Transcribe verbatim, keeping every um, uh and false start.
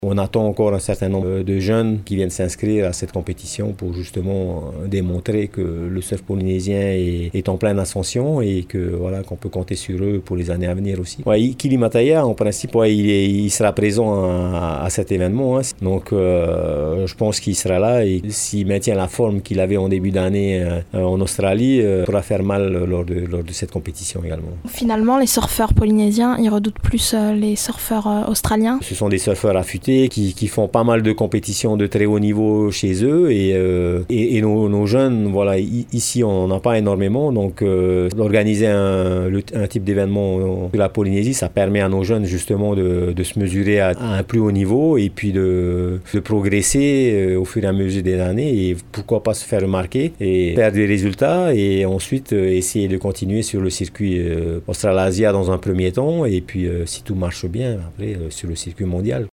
On attend encore un certain nombre de jeunes qui viennent s'inscrire à cette compétition pour justement démontrer que le surf polynésien est, est en pleine ascension et que voilà qu'on peut compter sur eux pour les années à venir aussi. Ouais, Kili Mataya, en principe, ouais, il, est, il sera présent à, à cet événement. Hein. Donc, euh, je pense qu'il sera là et s'il maintient la forme qu'il avait en début d'année euh, en Australie, euh, pourra faire mal lors de, lors de cette compétition également. Finalement, les surfeurs polynésiens, ils redoutent plus euh, les surfeurs euh, australiens. Ce sont des surfeurs affûtés Qui, qui font pas mal de compétitions de très haut niveau chez eux et, euh, et, et nos, nos jeunes, voilà, i, ici on n'en a pas énormément, donc euh, d'organiser un, le, un type d'événement de la Polynésie, ça permet à nos jeunes justement de, de se mesurer à, à un plus haut niveau et puis de, de progresser euh, au fur et à mesure des années et pourquoi pas se faire remarquer et faire des résultats et ensuite euh, essayer de continuer sur le circuit euh, Australasia dans un premier temps et puis euh, si tout marche bien après euh, sur le circuit mondial.